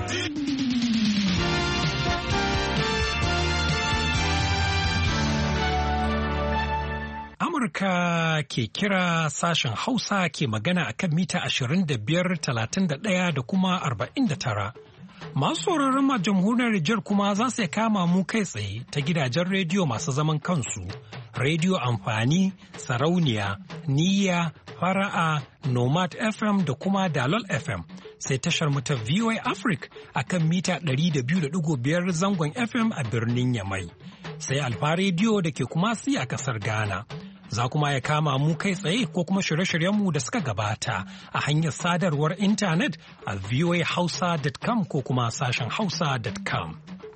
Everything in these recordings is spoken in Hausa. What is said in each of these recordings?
Amurka ke kira sashen Hausa ke magana a kan mita 25,31 da kuma 49. Masu sauraron ma jamhuriyar Nijar kuma za su kama mu kai tsaye ta gidajen rediyo masu zaman kansu, rediyo amfani, sarauniya, niyya, fara'a, nomad FM da kuma dalol FM. Sai tashar mu ta VOA Africa a kan mita 200.5 zangon FM a birnin Yamai. Sai Alfa rediyo da ke Kumasi a kasar Ghana. Za kuma ya kama mu kai tsaye ko kuma shirye-shiryenmu da suka gabata a hanyar sadarwar intanet a voahausa.com ko kuma sashen hausa.com.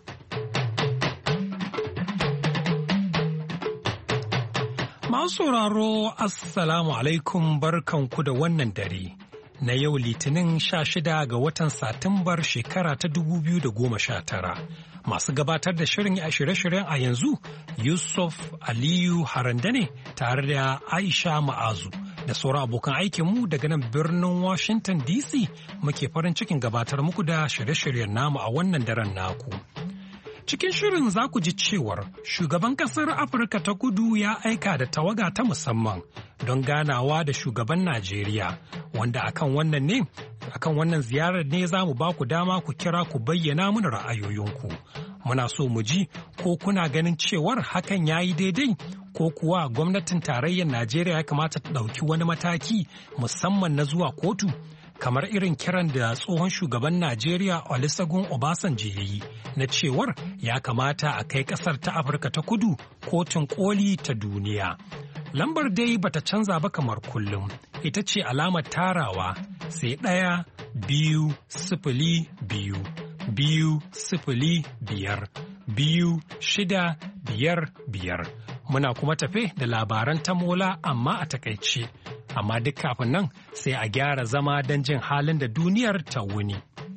Masu sauraro, Assalamu alaikum, barkanku da wannan dare. Na yau Litinin 16 ga watan Satumbar shekara ta 2019. Masu gabatar da shirin a shirye-shiryen a yanzu Yusuf Aliyu Harandane tare da Aisha Ma'azu da sauran abokan aikinmu daga nan birnin Washington DC muke farin cikin gabatar muku da shirye-shiryen namu a wannan daren naku. Cikin shirin za ku ji cewar shugaban ƙasar Afirka ta Kudu ya aika da tawaga ta musamman don ganawa da shugaban Najeriya, wanda akan wannan ziyarar ne za mu ba ku dama ku kira ku bayyana mana ra'ayoyinku. Muna so mu ji ko kuna ganin cewar hakan ya yi daidai ko kuwa gwamnatin tarayyar Najeriya ya kamata ta ɗauki wani mataki musamman na zuwa kotu, kamar irin kiran da tsohon shugaban Najeriya Olusegun Obasanjo ya yi na cewar ya kamata a kai ƙasar ta Afirka ta Kudu kotun koli ta duniya. Lambar dai bata canza ba kamar kullum, ita ce alamar tarawa sai 1 2 0 2 2 0 5 2 6 5 5. Muna kuma tafe da labaran tamola amma a takaice. Amma duk kafin nan sai a gyara zama don jin halin da duniyar ta wuni.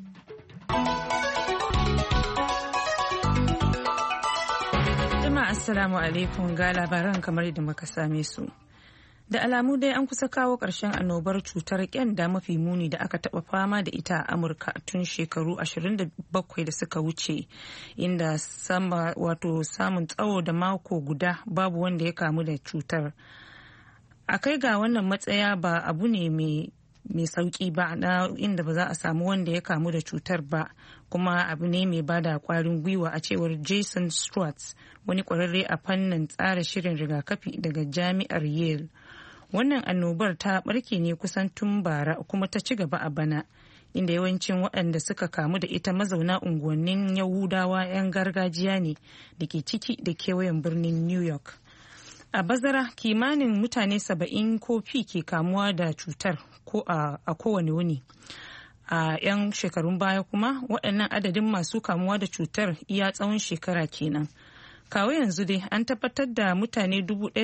Jama'a assalamu alaikum, ga labaran kamar yadda muka same su. Da alamu dai an kusa kawo ƙarshen annobar cutar ƙyanda mafi muni da aka taɓa fama da ita a Amurka tun shekaru 27 da suka wuce, inda samun tsawo da mako guda babu wanda ya kamu da cutar. A kai ga wannan matsaya ba abu ne mai sauki ba, na inda ba za a samu wanda ya kamu da cutar ba, kuma abu ne mai bada kwarin gwiwa, a cewar Jason Schwartz, wani kwararre a fannin tsara shirin rigakafi daga jami'ar Yale. Wannan annobar ta barke ne kusan tun bara kuma ta ci gaba a bana, inda yawancin waɗanda suka kamu da ita mazauna unguwannin Yahudawa 'yan gargajiya ne da ke ciki da kewayen birnin New York. A bazara kimanin mutane 70 ko fi ke kamuwa da cutar ko a kowane wuni. A 'yan shekarun baya kuma waɗannan adadin masu kamuwa da cutar iya tsawon shekara kenan. Kawo yanzu dai an tabbatar da mutane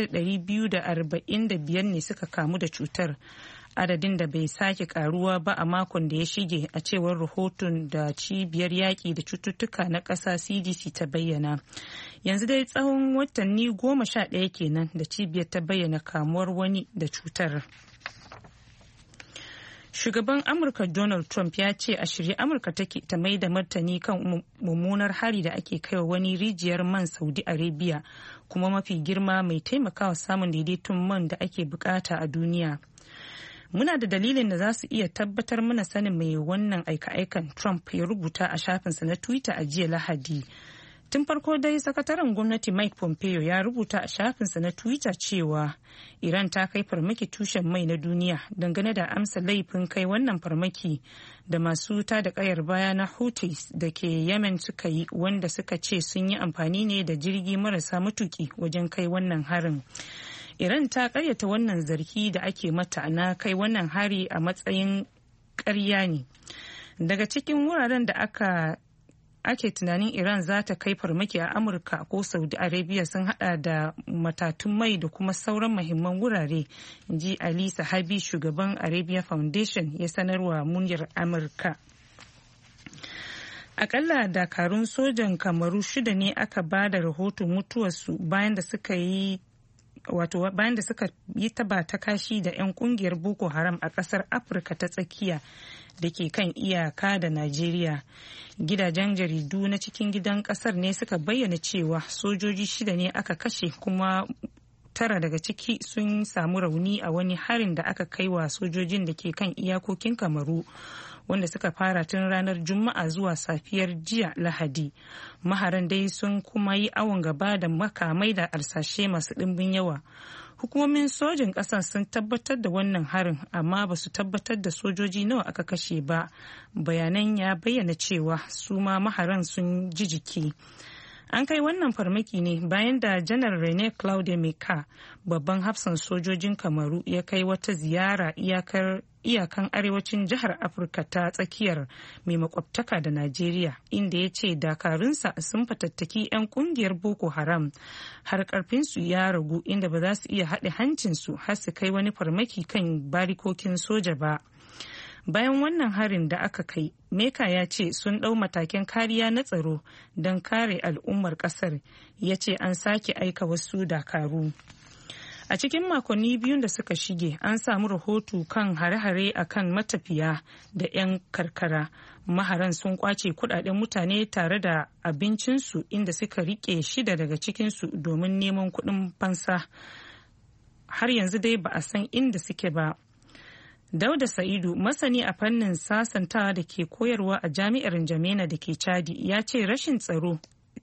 1,245 ne suka kamu da cutar, adadin da bai sake karuwa ba a makon da ya shige, a cewar rahoton da cibiyar yaƙi da cututtuka na ƙasa CDC ta bayyana. Yanzu dai tsawon watanni 11 kenan da cibiyar ta bayyana kamuwar wani da cutar. Shugaban Amurka Donald Trump ya ce a shirye Amurka take ta mai da martani kan mummunar hari da ake kaiwa wani rijiyar man Saudi Arabia, kuma mafi girma mai taimakawa samun daidaiton man da ake bukata a duniya. Muna da dalilin da za su iya tabbatar mana sanin mai wannan aika-aikan, Trump ya rubuta a shafinsa na Twitter a jiya Lahadi. Tun farko dai sakataren gwamnati Mike Pompeo ya rubuta a shafinsa na Twitter cewa Iran ta kai farmaki tushen mai na duniya, dangane da amsa laifin kai wannan farmaki da masu tada kayar baya na Houthis da ke Yemen suka yi, wanda suka ce sun yi amfani ne da jirgi marasa matuki wajen kai wannan harin. Iran ta karyata wannan zargi da ake mata na kai wannan hari a matsayin ƙarya ne. Daga cikin wuraren da ake tunanin Iran za ta kai farmaki a Amurka ko Saudi Arabia sun hada da matatun mai da kuma sauran muhimman wurare, ji Ali Sahabi, shugaban Arabia Foundation, ya sanarwa muryar Amurka. Akalla dakarun sojan Kamaru 6 ne aka ba da rahoton mutuwarsu bayan da suka yi bayan da suka yi taba ta kashi da 'yan kungiyar Boko Haram a kasar Afirka ta tsakiya da ke kan iyaka da Najeriya. Gidajen jaridu na cikin gidan kasar ne suka bayyana cewa sojoji 6 ne aka kashe kuma 9 daga ciki sun samu rauni a wani harin da aka kai wa sojojin da ke kan iyakokin Kamaru, wanda suka fara tun ranar Juma'a zuwa safiyar jiya Lahadi. Maharan dai sun kuma yi awon gaba da makamai da arsashe masu ɗimbin yawa. Hukumomin sojin ƙasar sun tabbatar da wannan harin, amma ba su tabbatar da sojoji nawa aka kashe ba. Bayanan ya bayyana cewa su ma maharan sun ji jiki. An kai wannan farmaki ne bayan da janar Rene Claude Meka, babban hafsan sojojin Kamaru, ya kai wata ziyara iyakan arewacin jihar Afirka ta tsakiyar mai makwabtaka da Najeriya, inda ya ce dakarunsa sun fatattaki 'yan kungiyar Boko Haram har karfinsu ya ragu, inda ba za su iya haɗe hancinsu har su kai wani farmaki kan barikokin soja ba. Bayan wannan harin da aka kai, Meka ya ce sun ɗau matakin kariya na tsaro don kare al'ummar ƙasar. Ya ce an sake aika wasu dakaru. A cikin makonni biyun da suka shige, an samu rahoto kan hare-hare a kan matafiya da 'yan karkara. Maharan sun kwace kudaden mutane tare da abincinsu, inda suka rike 6 daga cikinsu domin neman kuɗin fansa. Har yanzu dai ba a san inda suke ba. Dauda Sa'idu, masani a fannin sasantawa da ke koyarwa a jami'ar Njamena da ke Chadi, ya ce rashin tsaro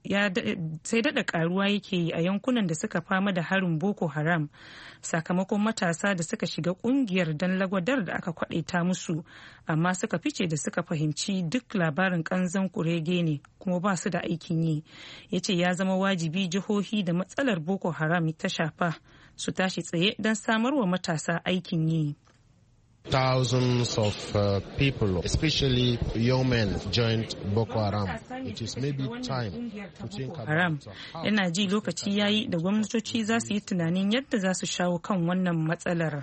sai daɗa karuwa yake yi a yankunan da suka fama da harin Boko Haram, sakamakon matasa da suka shiga kungiyar don lagwadar da aka kwadaita musu, amma suka fice da suka fahimci duk labarin kanzan kurege ne kuma ba su da aikin yi. Ya ce ya zama wajibi jihohi da matsalar Boko Haram ta shafa su tashi tsaye don samarwa matasa aikin yi. Thousands of people, especially young men, joined Boko Haram. It is maybe time to think about Ina ji lokaci yayi da gwamnatoci za su yi tunanin yadda za su shawo kan wannan matsalar.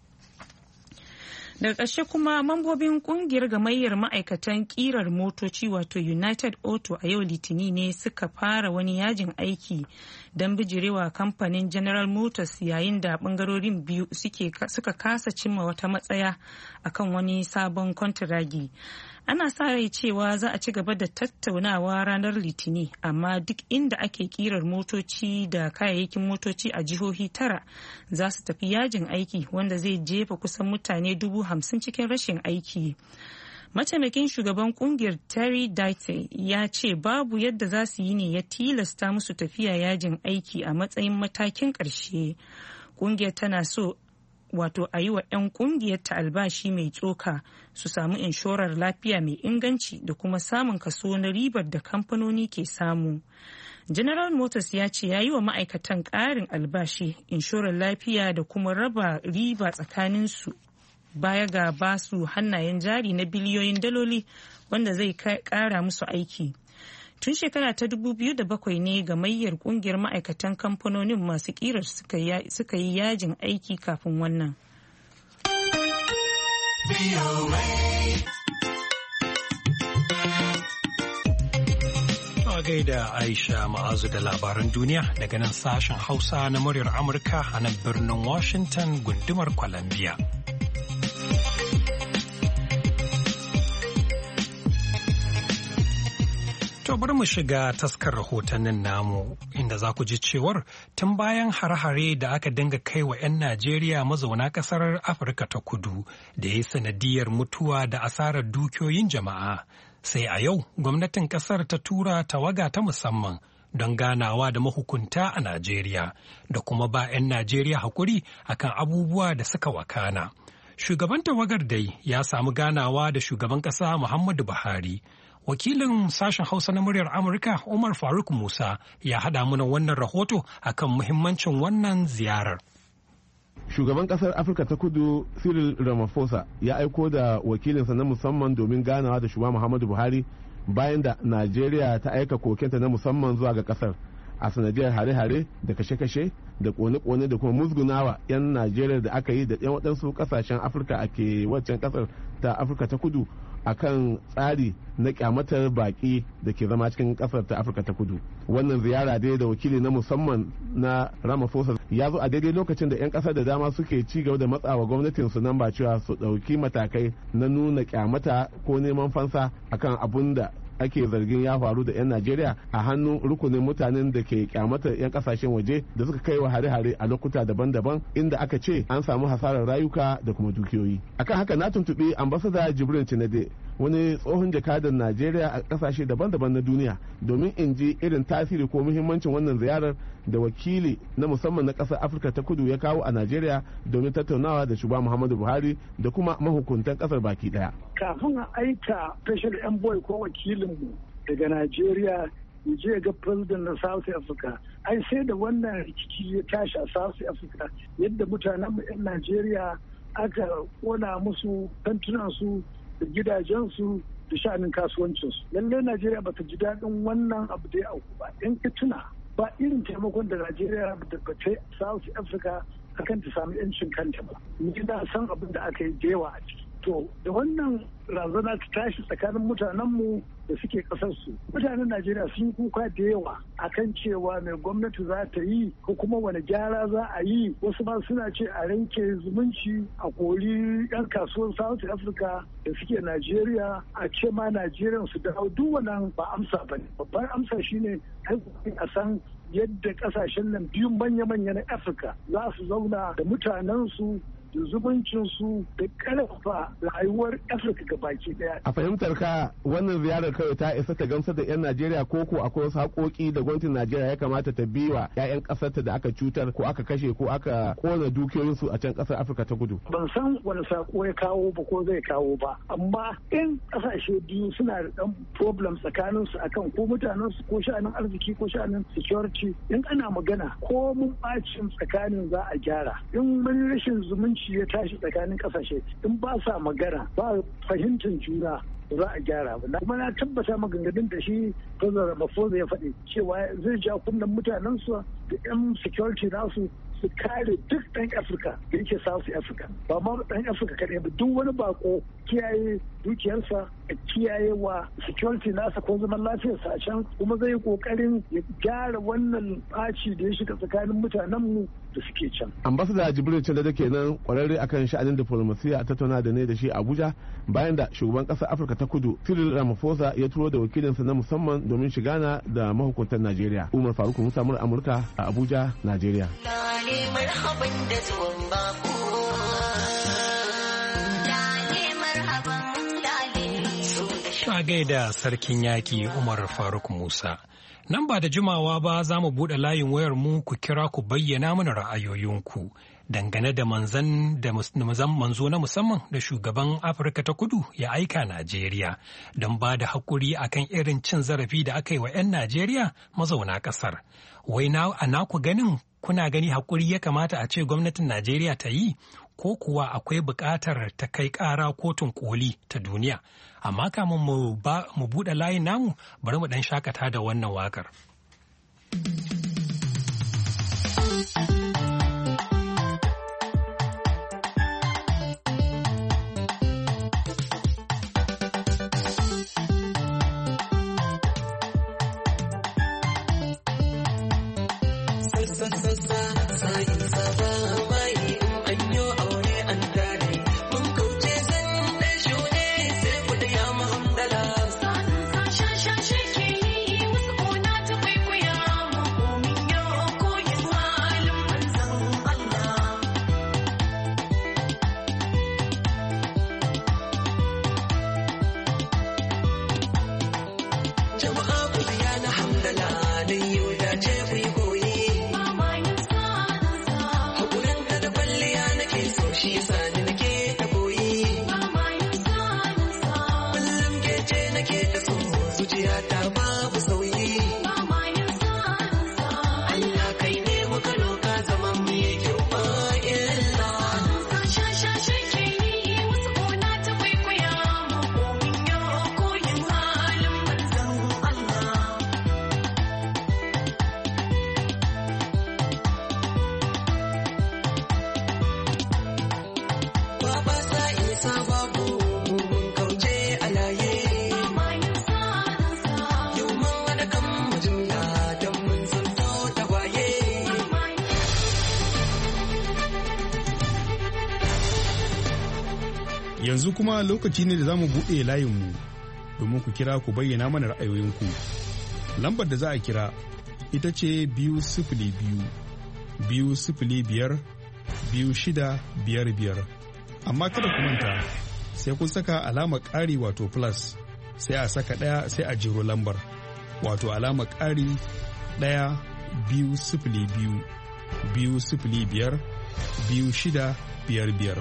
Daga ƙarshe kuma mambobin kungiyar gamayyar ma'aikatan ƙirar motoci wato United Auto a yau Litini ne suka fara wani yajin aiki don bijirewa kamfanin General Motors, yayin da bangarorin biyu suka kasa cimma wata matsaya akan wani sabon kwantiragi. Ana sa rai cewa za a ci gaba da tattaunawa ranar Litini, amma duk inda ake kirar motoci da kayayyakin motoci a jihohi 9 za su tafi yajin aiki, wanda zai jefa kusan mutane 50,000 cikin rashin aiki. Mataimakin shugaban kungiyar Terry Dite ya ce babu yadda za su yi ne ya tilasta musu tafiya yajin aiki a matsayin matakin ƙarshe. Kungiyar tana so wato a yi wa 'yan kungiyar ta albashi mai tsoka, su samu inshorar lafiya mai inganci da kuma samun kaso na ribar da kamfanoni ke samu. General Motors ya ce ya yi wa ma'aikatan ƙarin albashi, inshorar lafiya da kuma raba riba tsakaninsu, baya ga basu hannayen jari na biliyoyin daloli wanda zai ƙara musu aiki. Tun shekara ta 2007 ne gamayyar kungiyar ma'aikatan kamfanonin masu kirar suka yi yajin aiki kafin wannan. Gaida Aisha Ma'azu da labaran duniya daga nan sashen Hausa na muryar Amurka a nan birnin Washington gundumar Columbia. To bari mu shiga taskar rahotannin namu, inda za ku ji cewar tun bayan hare-hare da aka dinga kai wa 'yan Najeriya mazauna ƙasar Afirka ta Kudu da ya yi sanadiyar mutuwa da asarar dukiyoyin jama'a, sai a yau gwamnatin ƙasar ta tura tawaga ta musamman don ganawa da mahukunta a Najeriya da kuma ba 'yan Najeriya haƙuri akan abubuwa da suka wakana. Shugaban tawagar dai ya samu ganawa da shugaban ƙasa Muhammadu Buhari. Wakilin sashen Hausa na muryar Amurka Umar Faruk Musa ya haɗa mana wannan rahoto akan muhimmancin wannan ziyarar. Shugaban kasar Afirka ta Kudu Cyril Ramaphosa ya aiko da wakilinsa na musamman domin ganawa da shugaba Muhammadu Buhari bayan da Najeriya ta aika kokenta na musamman zuwa ga kasar a sanadiyar hare-hare da kashe-kashe da kone-kone da kuma musgunawa 'yan Najeriya da aka yi da 'yan waɗansu kasashen Afirka a ke waccan kasar ta Afirka ta Kudu akan tsari na kyamatar baki da ke zama cikin kasar ta Afirka ta Kudu. Wannan ziyara dai da wakili na musamman na Ramaphosa ya zo a daidai lokacin da 'yan kasar da dama suke ci gaba da matsawa gwamnatin su nan ba cewa su ɗauki matakai na nuna kyamata ko neman fansa akan abun da ake zargin ya faru da 'yan Najeriya a hannun rukunin mutanen da ke kyamata 'yan kasashen waje da suka kai wa hare-hare a lokuta daban-daban inda aka ce an samu hasarar rayuka da kuma dukiyoyi. Akan haka na tuntuɓi ambasada Jibrin Cinade, wani tsohon jakadan Najeriya a kasashe daban-daban na duniya, domin in ji irin tasiri ko muhimmancin wannan ziyarar da wakili na musamman na ƙasar Afirka ta Kudu ya kawo a Najeriya domin tattaunawa da shugaba Muhammadu Buhari da kuma mahukuntan ƙasar baki ɗaya. Kafin a aika special envoy ko wakilinmu daga Najeriya ya je ga president na South Africa, ai sai da wannan rikici ya tashi a South Africa, yadda mutanen 'yan Najeriya aka kona musu kantunansu da gidajensu da sha'anin kasuwancinsu. Lallai Najeriya bata ji daɗin wannan abu da ya auku ba. In ka tuna ba irin taimakon da Najeriya da ta South Africa akan ta samu 'yancin kanta ba. Ni na san abin da aka yi da yawa a ciki. To da wannan razana ta tashi tsakanin mutanenmu da suke ƙasarsu. Mutanen Najeriya sun kuka da yawa akan cewa mai gwamnati za ta yi ko kuma wani gyara za a yi. Wasu ma suna ce a ranke zumunci, a kori 'yan kasuwar South Africa da suke Najeriya, a ce ma Najeriya su dawo. Duk wannan ba amsa ba ne. Babbar amsa shine a san yadda ƙasashen nan biyu manya-manya na Afirka za su zauna da mutanensu da zumuncinsu da karfafa rayuwar Afirka gabaki daya. A fahimtar ka wannan ziyarar kawai ta isa ta gamsar da 'yan Najeriya ko akwai wasu haƙoƙi da gwamnatin Najeriya ya kamata ta bi wa 'ya'yan ƙasarta da aka cutar ko aka kashe ko aka kona dukiyoyinsu a can ƙasar Afirka ta Kudu? Ban san wani sako ya kawo ba ko zai kawo ba, amma in ƙasashe biyu suna da ɗan problem tsakaninsu akan ko mutanensu ko sha'anin arziki ko sha'anin security, in ana magana ko mun bacin tsakanin za a gyara. In mun rashin zumunci ya tashi tsakanin kasashe, in ba sa magana ba fahimtar juna za a gyara ba. Kuma na tabbata maganganun da shi President Ramaphosa ya faɗi cewa zai ja kunnen mutanen su da 'yan security nasu su kare duk ɗan Afirka da yake South Africa, ba ma ɗan Afirka kaɗai ba, duk wani bako kiyaye dukiyarsa, kiyaye wa security nasa ko zaman lafiyarsa a can, kuma zai yi ƙoƙarin ya gyara wannan ɓaci da ya shiga tsakanin mutanenmu da suke can. Ambassador Jibril Cinade kenan kwararre akan sha'anin diplomasiya a tattauna da ne da shi Abuja bayan da shugaban ƙasar Afirka ta Kudu Cyril Ramaphosa ya turo da wakilinsa na musamman domin shigana da mahukuntan Najeriya. Umar Faruk Musa Amurka a Abuja, Najeriya. A gaida sarkin yaƙi Umar Faruk Musa. Nan ba da jimawa ba za mu buɗe layin wayar mu ku kira ku bayyana mana ra'ayoyinku dangane da manzo na musamman da shugaban Afirka ta Kudu ya aika Najeriya don ba da haƙuri akan irin cin zarafi da aka yi wa 'yan Najeriya mazauna ƙasar. Wai a naku ganin kuna gani haƙuri ya kamata a ce gwamnatin Najeriya ta yi ko kuwa akwai buƙatar ta kai ƙara kotun koli ta duniya? Amma kamun mu buɗe layin namu bari mu ɗan shakata da wannan waƙar. Yanzu kuma lokaci ne da za mu buɗe layinmu domin ku kira ku bayyana mana ra'ayoyinku. Lambar da za a kira ita ce 202-205-2655. Amma kada ku manta sai kun saka alamar ƙari wato plus sai a saka ɗaya sai a jiro lambar wato alamar ƙari 1-202-205-2655.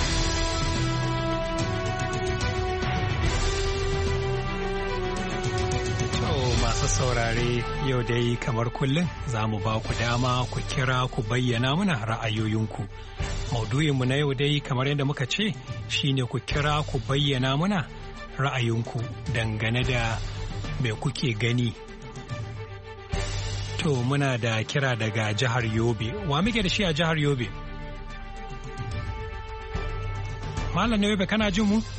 Masu saurare yau dai kamar kullum za mu ba ku dama ku kira ku bayyana mana ra'ayoyinku. Maudu'inmu na yau dai kamar yadda muka ce shine ku kira ku bayyana mana ra'ayinku dangane da me kuke gani. To muna da kira daga jihar Yobe. Wa muke da shi a jihar Yobe? Malam na Yobe kana jin mu?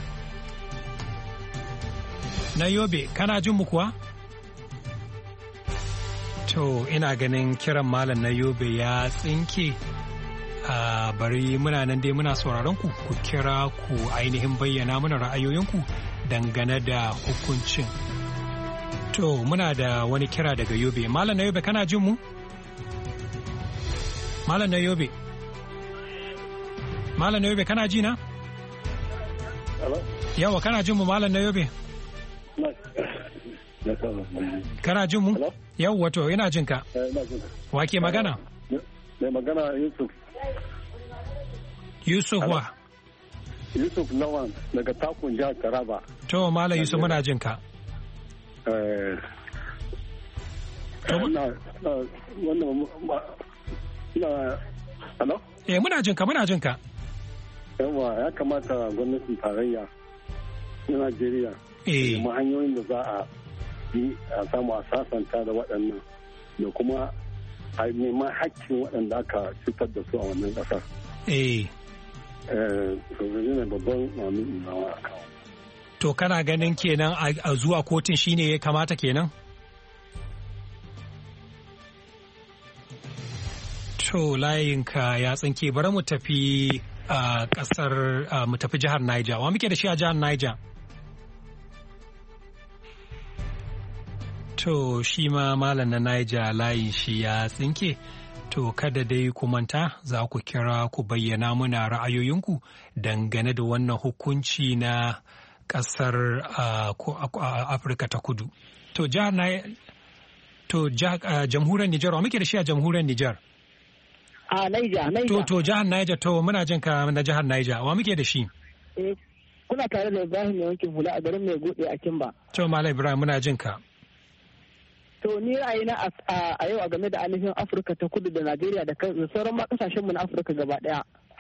Na Yobe kana jin mu kuwa? To ina ganin kiran malam na Yobe ya tsinke. Bari muna nan dai muna sauraron ku kira ku ainihin bayyana mana ra'ayoyinku dangane da hukuncin. To muna da wani kira daga Yobe. Malam na Yobe kana jin mu? Malam na Yobe. Malam na Yobe kana ji na? Yawa kana jin mu Malam na Yobe? Kana jin mu? Yawwa to ina jin ka. Wa ke magana? Mai magana Yusuf. Yusuf wa? Yusuf Lawan daga Takun jihar Taraba. To Malam Yusuf muna jin ka. Muna jin ka muna jin ka. Yawa ya kamata gwamnatin tarayya na Najeriya kuma hanyoyin da za a yi a samu a sasanta da waɗannan da kuma a neman hakkin waɗanda aka cutar da su a wannan ƙasar. Ne babban mamin nawa a kawo. To kana ganin kenan a zuwa kotun shine ya kamata kenan? To layinka ya tsinke bari mu tafi a ƙasar mu tafi jihar Niger. Wa muke da shi a jihar Niger? To shi ma malam na Niger layin shi ya tsinke. To kada dai ku manta za ku kira ku bayyana muna ra'ayoyinku dangane da wannan hukunci na ƙasar Afirka ta Kudu. To jamhuriyar Nijar, wa muke da shi a jamhuriyar Nijar? A Niger. To jihar Niger, to muna jin ka na jihar Niger, wa muke da shi? Kuna tare da Ibrahim mai wankin hula a garin mai gode a Kimba. To Malam Ibrahim muna jin ka. To ni ra'ayina a yau a game da ainihin Afirka ta Kudu da Najeriya da sauran ma kasashenmu na Afirka gaba daya.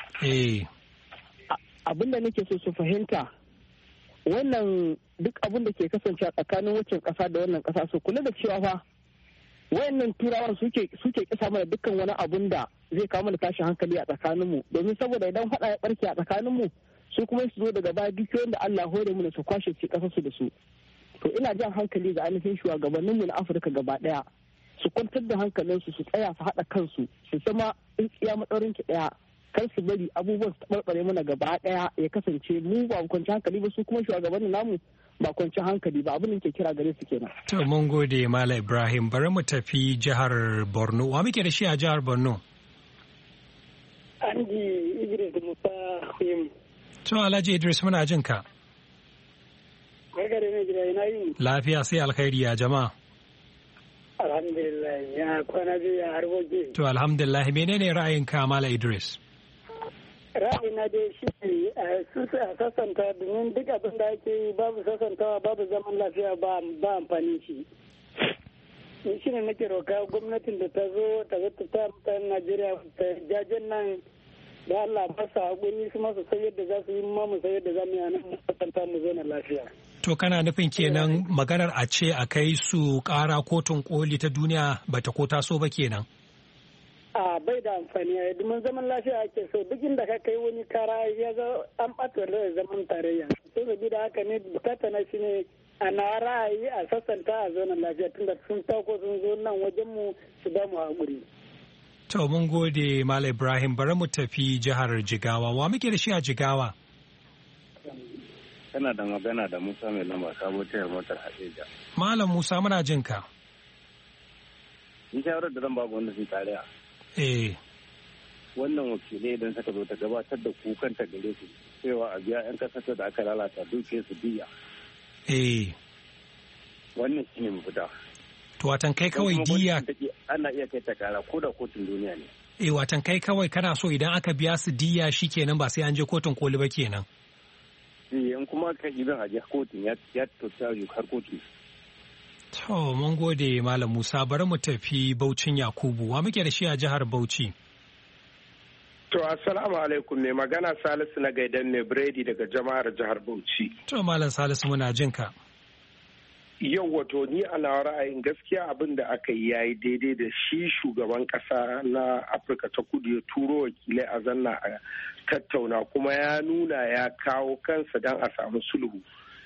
Abin da nake so su fahimta wannan duk abin da ke kasance a tsakanin waccan kasa da wannan kasa su kula da cewa fa wayannan turawan suke kisa mana dukkan wani abun da zai kawo mana tashin hankali a tsakaninmu domin saboda idan faɗa ya barke a tsakaninmu su kuma su zo daga baya dukiyoyin da Allah hore mu su kwashe su kasar su da su. To ina jan hankali ga ainihin shugabanninmu na Afirka gaba daya su kwantar da hankalinsu su tsaya su haɗa kansu su zama tsintsiya matsaurin ki daya kar su bari abubuwan su tabarbare mana gaba daya ya kasance mu ba kwanci hankali ba su kuma shugabannin namu ba kwanci hankali ba abin da ke kira gare su kenan. To mun gode Malam Ibrahim bari mu tafi jihar Borno. Wa muke da shi a jihar Borno? Anji Idris Musa Huyim. To Alhaji Idris muna jin ka. Lafiya sai alkhairi ya jama'a. Alhamdulillah ya kwana biyu ya harboki. To alhamdulillah menene ra'ayinka Malam Idris? Ra'ayina dai shi ne a sassanta domin duk abin da ake yi babu sassantawa babu zaman lafiya ba amfani shi. Shi ne nake roka gwamnatin da ta zo ta mutanen Najeriya ta jajen nan da Allah masa haƙuri su masu sai yadda za su yi mu sai yadda za mu yi a nan sassanta mu zo na lafiya. To kana nufin kenan maganar a ce a kai su ƙara kotun koli ta duniya bata ko taso ba kenan? A bai da amfani a domin zaman lafiya ake so duk inda ka kai wani kara ya zo an ɓata da zaman tarayya. Sai da haka ne bukata na shi ne a na ra'ayi a sassanta a zonar lafiya tunda sun tako sun zo nan wajen mu su ba mu haƙuri. To mun gode Malam Ibrahim bari mu tafi jihar Jigawa. Wa muke da shi a Jigawa? kana da magana da Musa mai lamba sabo tayar motar Hadeja. Malam Musa muna jin ka. Ni shawarar da zan ba gwamnati tarayya. Wannan wakilai idan suka zo ta gabatar da kukan ta gare su cewa a biya 'yan kasar da aka lalata duke su biya. Wannan shine mafita. To watan kai kawai diya ana iya kai ta kara ko da kotun duniya ne. Watan kai kawai kana so idan aka biya su diya shikenan ba sai an je kotun koli ba kenan. In kuma ka idan a je kotun ya tota har kotu. To mun gode Malam Musa, bari mu tafi Baucin Yakubu. Wa muke da shi a jihar Bauchi? To assalamu alaikum, ne magana Salisu na Gaidan ne Brady daga jama'ar jihar Bauchi. To Malam Salisu muna jin ka. Yau wato ni a nawa ra'ayin gaskiya abin da aka yi yayi daidai da shi shugaban kasa na Afirka ta Kudu ya turo wakilai a zanna a tattauna kuma ya nuna ya kawo kansa don a samu sulhu.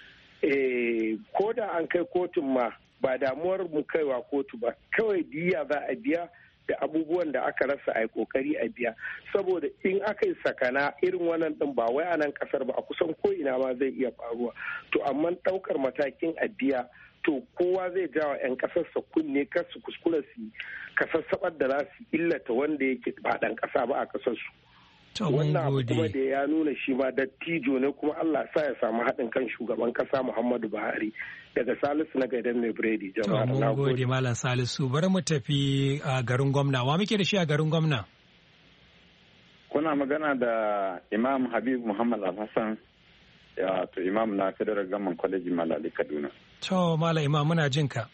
Ko da an kai kotun ma ba damuwar mu kaiwa kotu ba, kawai diya za a biya da abubuwan da aka rasa a yi kokari a biya, saboda in aka yi sakana irin wannan din ba wai a nan kasar ba a kusan ko ina ma zai iya faruwa. To amma daukar matakin a biya to kowa zai jawa 'yan kasarsa kunne kar su kuskura su kasassabar da za su illata wanda yake ba dan kasa ba a kasarsu. Wannan abu kuma da ya nuna shi ma dattijo ne, kuma Allah sa ya samu haɗin kan shugaban kasa Muhammadu Buhari. Daga Salisu na Gaidan mai Biredi jama'a. Mun gode Malam Salisu, bari mu tafi a garin gwamna. Wa muke da shi a garin gwamna? Kuna magana da Imam Habib Muhammad Al-Hassan, to Imam na Federal Government College Malali Kaduna. To Malam Imam muna jin ka.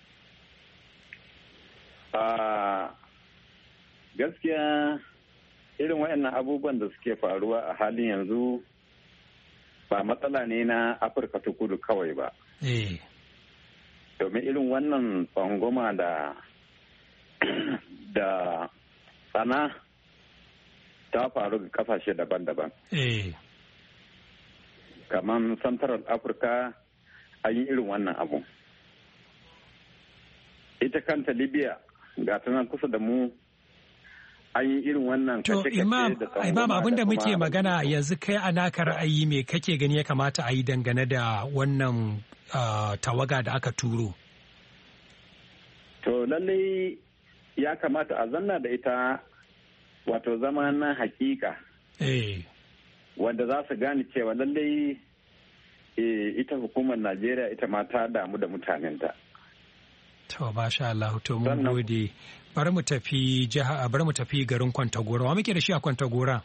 Gaskiya irin waɗannan abubuwan da suke faruwa a halin yanzu ba matsala ne na Afirka ta Kudu kawai ba. Domin irin wannan tsangwama da tsana ta faru ga kasashe daban-daban. Kamar Central Africa an yi irin wannan abu. Ita kanta Libya ga ta nan kusa da mu an yi irin wannan kashe-kashe da tsangwama. Imam abinda muke magana yanzu kai a naka ra'ayi me kake gani ya kamata a yi dangane da wannan tawaga da aka turo? To lallai ya kamata a zanna da ita wato zama na hakika. Wanda za su gane cewa lallai ita hukumar Najeriya ita ma ta damu da mutanenta. To masha Allah, to mun gode. Bari mu tafi garin Kwantagora. Wa muke da shi a Kwantagora?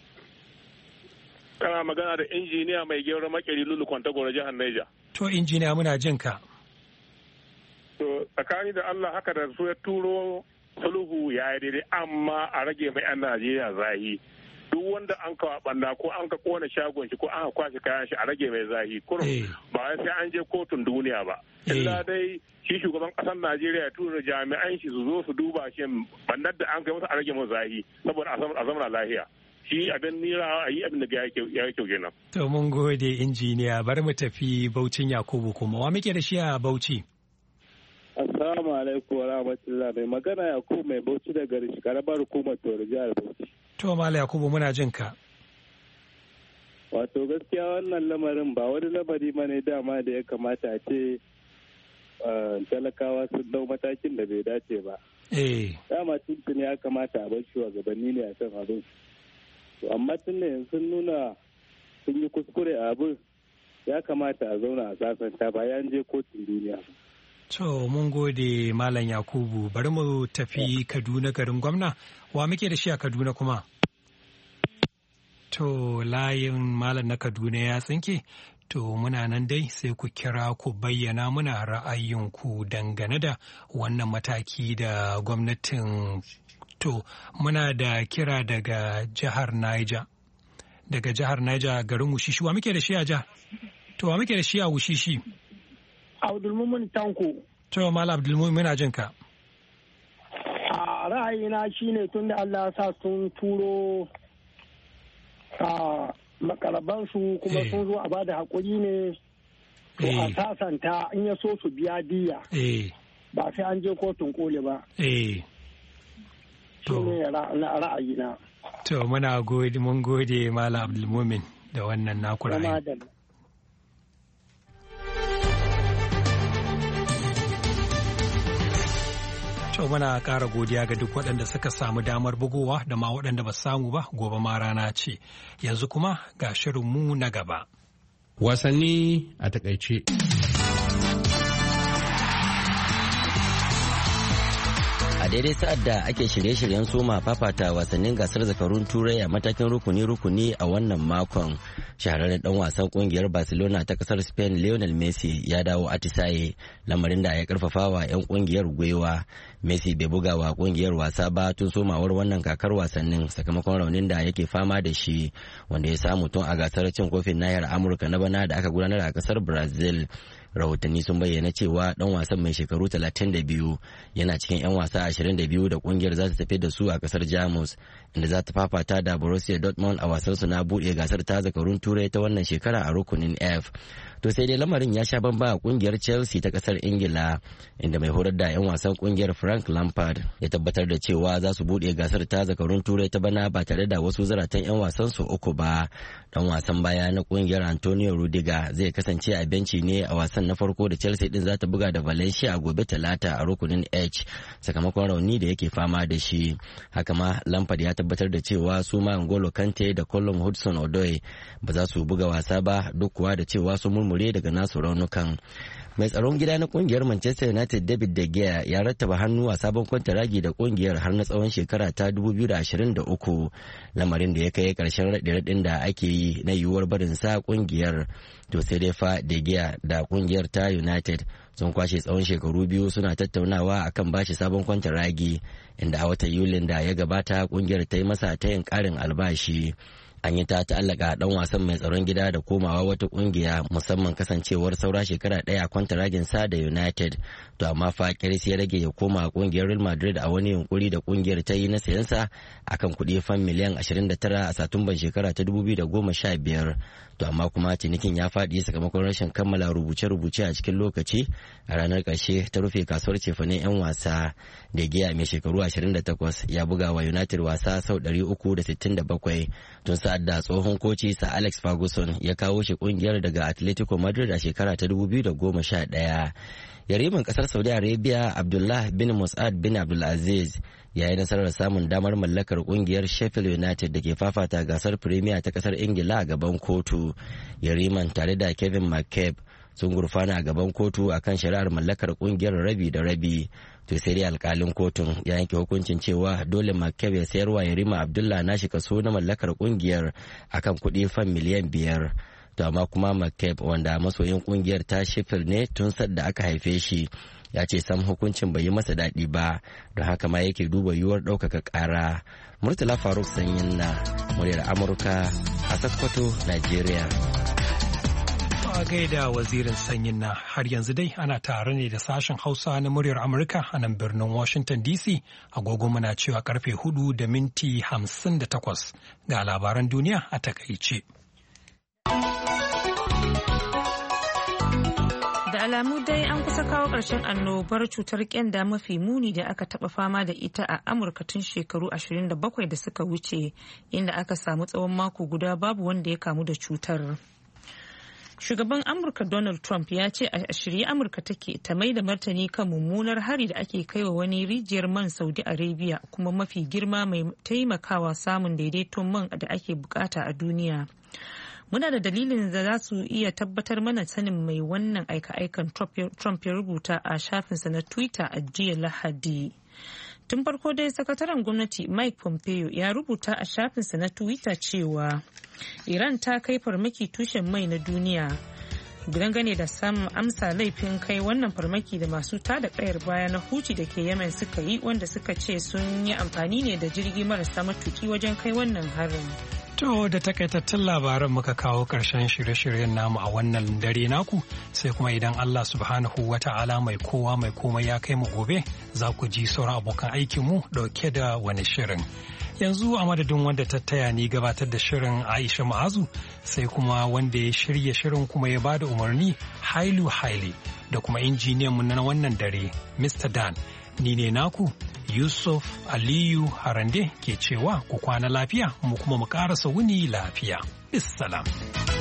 Kana magana da injiniya mai gero makeri Lulu Kwantagora jihar Niger. To injiniya muna jin ka. To tsakani da Allah haka da su ya turo sulhu ya yi daidai, amma a rage mai 'yan Najeriya zahi. Duk wanda an kawo banda ko an ka kona shagon shi ko an kwashe kayan shi a rage mai zahi. Kurum ba wai sai an je kotun duniya ba. Illa dai shi shugaban kasar Najeriya ya tura jami'an shi su zo su duba shi bandar da an kai masa a rage mai zahi saboda a zamana lahiya. Shi abin nira a yi abin da ya yi kyau kenan. To mun gode injiniya, bari mu tafi Baucin Yakubu kuma. Wa muke da shi a Bauchi? Assalamu alaikum wa rahmatullah, mai magana Yakubu mai Bauchi daga karamar hukumar Toro jihar Bauchi. To Malam Yakubu muna jin ka. Wato gaskiya wannan lamarin ba wani lamari ne dama da ya kamata a ce talakawa sun dau matakin da bai dace ba. Dama tuntun ya kamata a bar shugabanni ne a kan abin. Amma tun da yanzu sun nuna sun yi kuskure a abin, ya kamata a zauna a sasanta bayan je kotun duniya. To mun gode Malam Yakubu, bari mu tafi Kaduna garin gwamna. Wa muke da shi a Kaduna kuma? To layin Malam na Kaduna ya tsinke. To muna nan dai sai ku kira ku bayyana muna ra'ayinku dangane da wannan mataki da gwamnatin. To muna da kira daga jihar Niger. Daga jihar Niger garin Wushishi. Wa muke da shi a jihar? To wa muke da shi a Wushishi? Abdulmumin Tanko. To Malam Abdulmumin muna jin ka. A ra'ayina shine tunda Allah ya sa sun turo makarabansu kuma sun zo a bada haƙuri ne to a sasanta in ya so su biya diya. Ba sai an je kotun koli ba. To ne ra'ayina. To muna gode, mun gode Malam Abdulmumin da wannan nakura. To muna ƙara godiya ga duk waɗanda suka samu damar bugowa da ma waɗanda ba samu ba, gobe ma rana ce. Yanzu kuma ga shirinmu na gaba. Wasanni a takaice. A daidai sa'ad da ake shirye-shiryen soma fafata wasannin gasar zakarun turai a matakin rukuni-rukuni a wannan makon, shahararren dan wasan kungiyar Barcelona ta kasar Spain Lionel Messi ya dawo atisaye, lamarin da ya karfafa wa 'yan kungiyar gwiwa. Messi bai buga wa kungiyar wasa ba tun somawar wannan kakar wasannin sakamakon raunin da yake fama da shi, wanda ya samu tun a gasar cin kofin nahiyar Amurka na bana da aka gudanar a kasar Brazil. Rahotanni sun bayyana cewa dan wasan mai shekaru 32 yana cikin 'yan wasa 22 da kungiyar za ta tafi da su a kasar Jamus, inda za ta fafata da Borussia Dortmund a wasansu na buɗe gasar ta zakarun turai ta wannan shekara a rukunin F. To sai dai lamarin ya sha bamba a kungiyar Chelsea ta kasar Ingila, inda mai horar da 'yan wasan kungiyar Frank Lampard ya tabbatar da cewa za su buɗe gasar ta zakarun turai ta bana ba tare da wasu zaratan 'yan wasan su uku ba. Dan wasan baya na kungiyar Antonio Rudiger zai kasance a benci ne a wasan na farko da Chelsea din za ta buga da Valencia a gobe Talata a rukunin H, sakamakon rauni da yake fama da shi. Haka ma Lampard ya tabbatar da cewa su ma N'Golo Kante da Callum Hudson-Odoi ba za su buga wasa ba, duk kuwa da cewa su murmure daga nasu raunukan. Mai tsaron gida na kungiyar Manchester United David De Gea ya rattaba hannu a sabon kwantaragi da kungiyar har na tsawon shekara ta 2023, lamarin da ya kai karshen raɗe-raɗin da ake yi na yiwuwar barin sa kungiyar. To sai dai fa De Gea da kungiyar ta United sun kwashe tsawon shekaru biyu suna tattaunawa akan bashi sabon kwantaragi, inda a watan Yulin da ya gabata kungiyar ta yi masa tayin karin albashi. An yi ta ta'allaka dan wasan mai tsaron gida da komawa wata kungiya, musamman kasancewar saura shekara ɗaya a kwantaragin sa da United. To amma fa kiris ya rage ya koma kungiyar Real Madrid a wani yunkuri da kungiyar ta yi na sayansa akan kuɗi fan miliyan 29 a Satumban shekara ta 2015. To amma kuma cinikin ya faɗi sakamakon rashin kammala rubuce-rubuce a cikin lokaci. A ranar ƙarshe ta rufe kasuwar cefanen 'yan wasa. Da Gea mai shekaru 28 ya buga wa United wasa sau 367 tun sa'ad da tsohon koci Sir Alex Ferguson ya kawo shi kungiyar daga Atletico Madrid a shekara ta 2011. Yariman kasar Saudi Arabia Abdullah bin Mus'ad bin Abdulaziz ya yi nasarar samun damar mallakar kungiyar Sheffield United da ke fafata gasar Premier ta kasar Ingila a gaban kotu. Yariman tare da Kevin McCabe sun gurfana a gaban kotu akan shari'ar mallakar kungiyar rabi da rabi. To sai dai alkalin kotun ya yanke hukuncin cewa dole McCabe ya sayarwa Yarima Abdullah nashi kaso na mallakar kungiyar akan kuɗi fan miliyan 5. To amma kuma McCabe, wanda masoyin kungiyar ta Sheffield ne tun sadda aka haife shi, ya ce sam hukuncin bai yi masa daɗi ba, don haka ma yake duba yiwuwar ɗaukaka ƙara. Murtala Faruk Sanyin na muryar Amurka a Sokoto, Najeriya. A gaida wazirin sanyin na, har yanzu dai ana tare ne da sashen Hausa na muryar Amurka a nan birnin Washington DC. Agogo muna cewa karfe 4:58 ga labaran duniya a takaice. Da alamu dai an kusa kawo ƙarshen annobar cutar ƙyanda mafi muni da aka taɓa fama da ita a Amurka tun shekaru 27 da suka wuce, inda aka samu tsawon mako guda babu wanda ya kamu da cutar. Shugaban Amurka Donald Trump ya ce a shirye Amurka take ta mai da martani kan mummunar hari da ake kaiwa wani rijiyar man Saudi Arabia, kuma mafi girma mai taimakawa samun daidaiton man da ake bukata a duniya. Muna da dalilin da za su iya tabbatar mana sanin mai wannan aika-aikan, Trump ya rubuta a shafinsa na Twitter a jiya Lahadi. Tun farko dai sakataren gwamnati Mike Pompeo ya rubuta a shafinsa na Twitter cewa Iran ta kai farmaki tushen mai na duniya. Dangane da samun amsa laifin kai wannan farmaki da masu tada kayar baya na Houthi da ke Yemen suka yi, wanda suka ce sun yi amfani ne da jirgi marasa matuki wajen kai wannan harin. To da takaitattun labaran muka kawo ƙarshen shirye-shiryen namu a wannan dare naku, sai kuma idan Allah subhanahu wa ta'ala mai kowa mai komai ya kai mu gobe, za ku ji sauran abokan aikinmu ɗauke da wani shirin. Yanzu a madadin wanda ta taya ni gabatar da shirin Aisha Ma'azu, sai kuma wanda ya shirya shirin kuma ya bada umarni Hailu Haile, da kuma injiniyan mu na wannan dare Mr. Dan. Ni ne naku Yusuf Aliyu Harande ke cewa ku kwana lafiya, mu kuma mu ƙarasa wuni lafiya. Bissalam.